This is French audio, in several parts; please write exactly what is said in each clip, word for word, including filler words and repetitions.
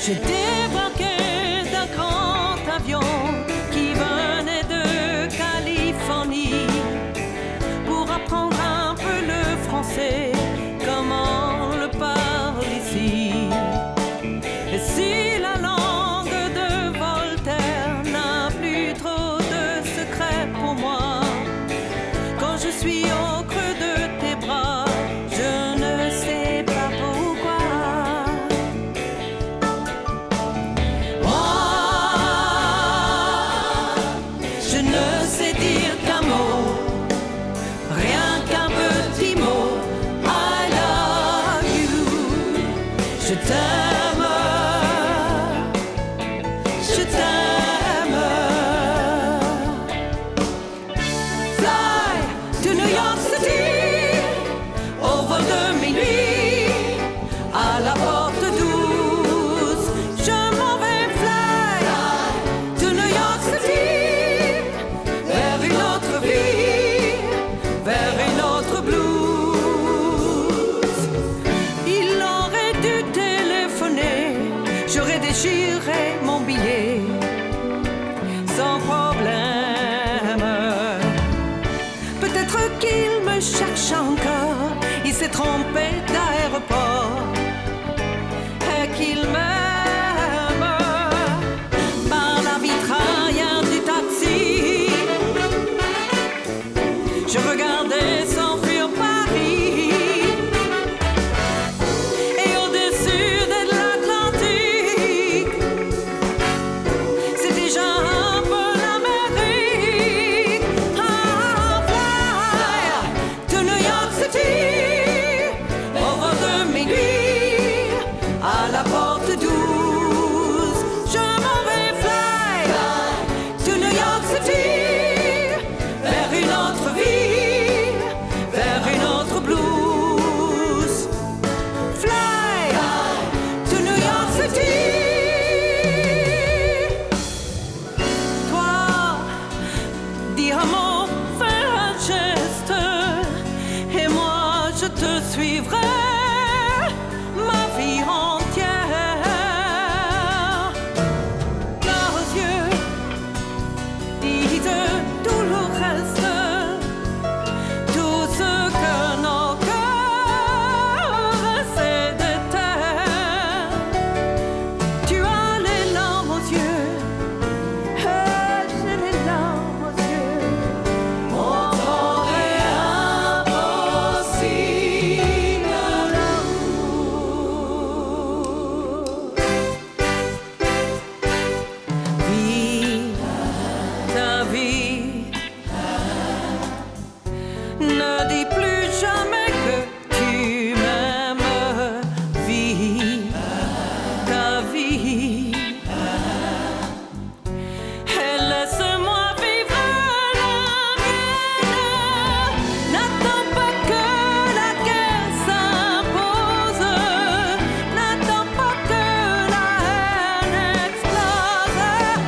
J'ai débarqué d'un grand avion qui venait de Californie pour apprendre un peu le français, comment on le parle ici. Et si la langue de Voltaire n'a plus trop de secrets pour moi, quand je suis au creux de tes bras, je ne sais pas pourquoi. Moi, je ne sais dire qu'un mot, rien qu'un petit mot. I love you. Je t'aime, je t'aime. Fly to New York City, au vol de minuit, à la porte douce, je m'en vais. Fly to New York City, vers une autre vie, vers une autre blues. Il aurait dû téléphoner, j'aurais déchiré mon billet sans problème. Peut-être qu'il me cherche encore, il s'est trompé d'aéroport et qu'il m'aime. Par la vitre arrière du taxi, je regardais s'enfuir Paris, et au-dessus de l'Atlantique, c'est déjà un peu l'Amérique. Ah, fly to New York City, au vent de minuit, à la porte douce, je m'en vais. Fly to New York City, vers une autre vie, vers une autre blues. Fly to New York City. Toi, dis un mot, fais un geste, et moi je te suivrai ma vie entière. Leurs yeux disent tout le reste, tout ce que nos cœurs essaient de taire. Tu as les larmes aux yeux, et j'ai les larmes aux yeux. Mon temps est impossible, l'amour. Vis ta vie, ne dis plus jamais que tu m'aimes. Vis ta vie, et laisse-moi vivre la mienne. N'attends pas que la guerre s'impose, n'attends pas que la haine explose.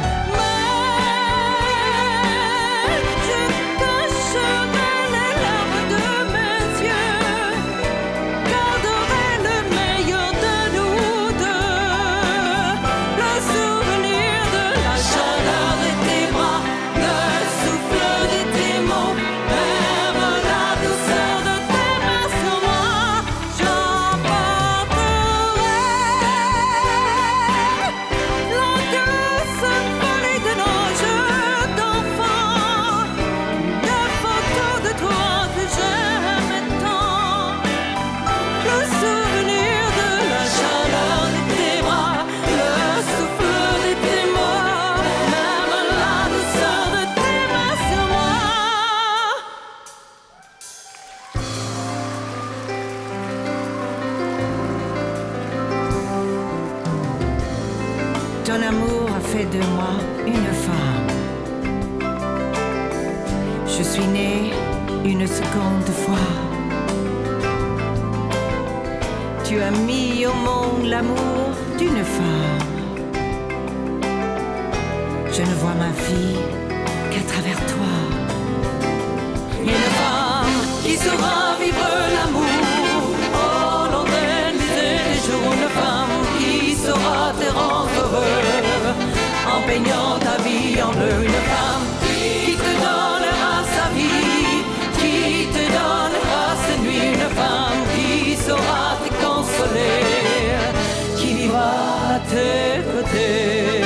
Mais je cacherai les larmes de mes yeux, garderai le meilleur de nous deux, le souvenir de la chaleur de tes bras, le souffle de tes mots, même la douceur de tes mains sur moi. J'emporterai la douce folie de nos jeux d'enfants, une photo de toi que j'aimais tant, le souvenir de la chaleur de tes bras, le souffle de tes mots, même la douceur de tes mains sur moi. Ton amour a fait de moi une femme. Je suis née une seconde fois. Tu as mis au monde l'amour d'une femme. Je ne vois ma vie qu'à travers toi. Une femme qui saura vivre l'amour au long des nuits et des jours. Une femme qui saura te rendre tes côtés.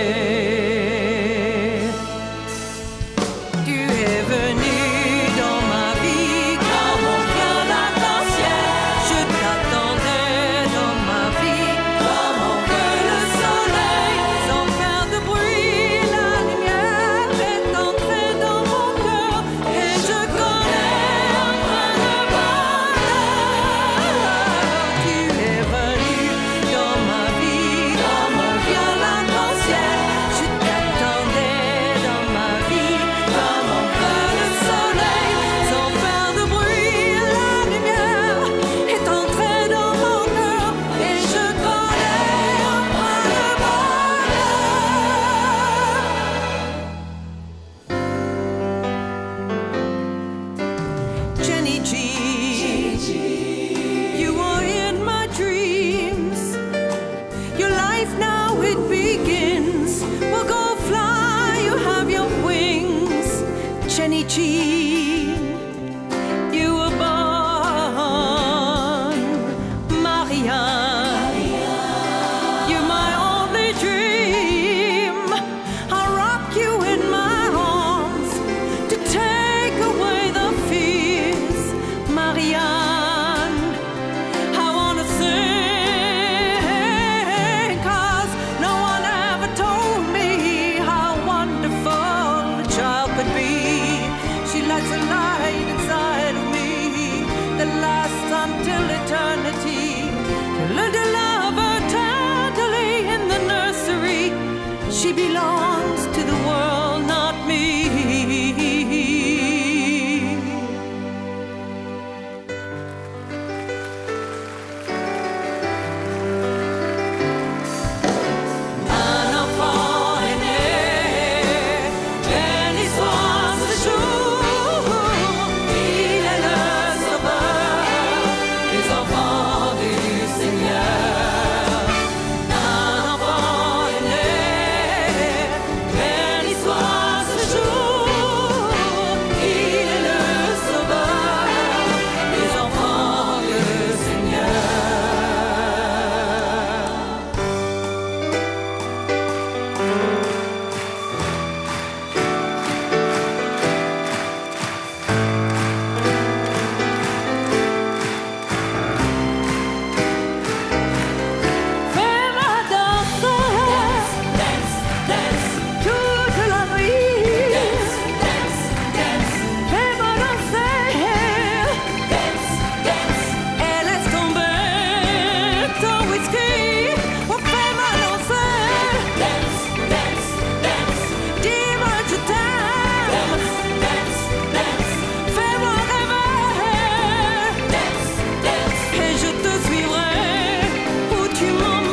Tu es venu dans ma vie comme on vient l'arc-en-ciel. Je t'attendais dans ma vie comme on veut le soleil. Sans faire de bruit, la lumière est entrée dans mon cœur et je connais enfin le bonheur. Tu es venu dans ma vie comme on vient l'arc-en-ciel. Je t'attendais dans ma vie comme on veut le soleil. Sans faire de bruit, la lumière est entrée dans mon cœur et je connais enfin le bonheur. Jenny G, you are in my dreams. Your life now it begins. We'll go fly, you have your wings. Jenny G, you were born. Marianne, you're my only dream. I'll rock you in my arms to take away the fears. Marianne, I wanna sing, 'cause no one ever told me how wonderful a child could be. She lights a light inside of me that lasts until eternity. To learn to love her tenderly in the nursery. She belongs to the world, not me. Un enfant est né, Jenny soit ce jour. Il est le sauveur des enfants du Seigneur. Un enfant est né, Jenny soit ce jour. Il est le sauveur des enfants du Seigneur. Fais-moi danser toute la nuit. Fais-moi danser et laisse tomber ton whisky. Oh, fais-moi danser. Dis-moi que je t'aime. Fais-moi rêver et je te suivrai où tu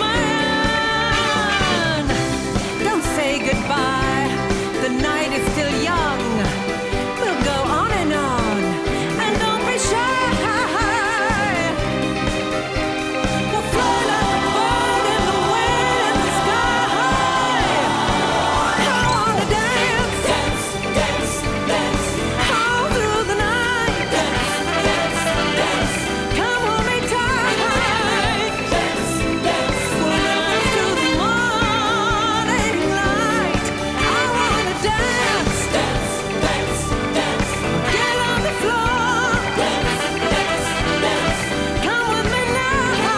m'emmènes. Don't say goodbye, the night is still young. We'll go on and on, and don't be shy. We'll fly like a bird in the wind in the sky. I wanna dance, all through the night. Come hold me tight. We'll dance to the morning light. I wanna dance, get on the floor. Come with me now.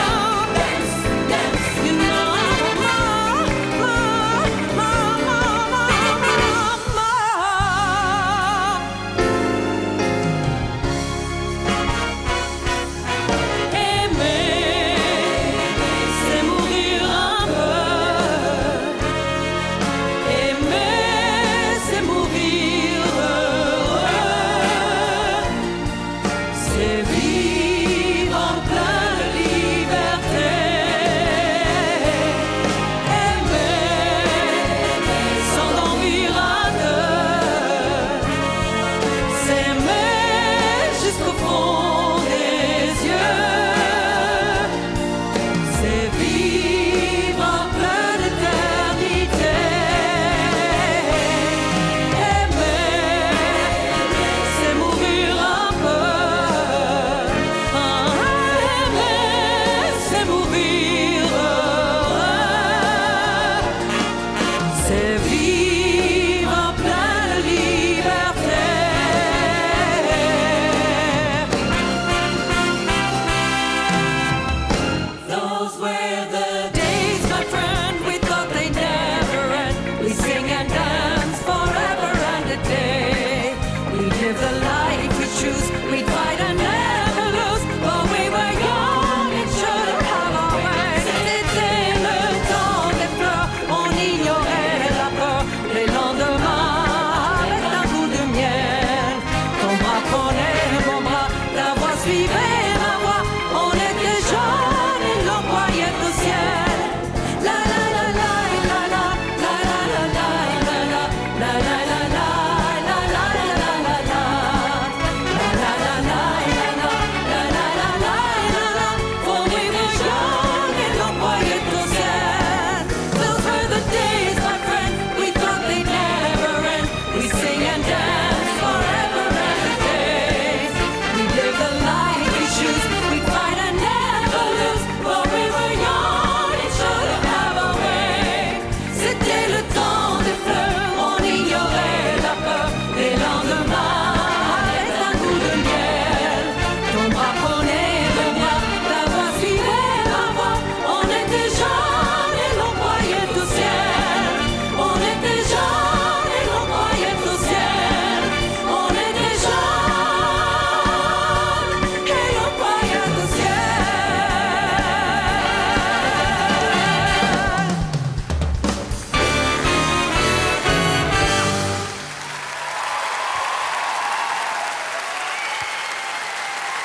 You know I want more, more, more, more, more, more. Aimer, c'est mourir un peu. Aimer, c'est mourir heureux. C'est vivre en pleine liberté. Aimer, s'endormir à deux. S'aimer jusqu'au fond des yeux. C'est vivre en pleine éternité. Aimer, c'est mourir un peu. Ah, aimer, c'est mourir heureux.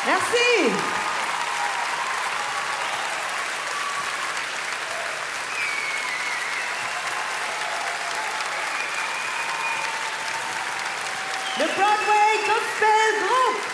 Merci. Le Broadway Gospel Group.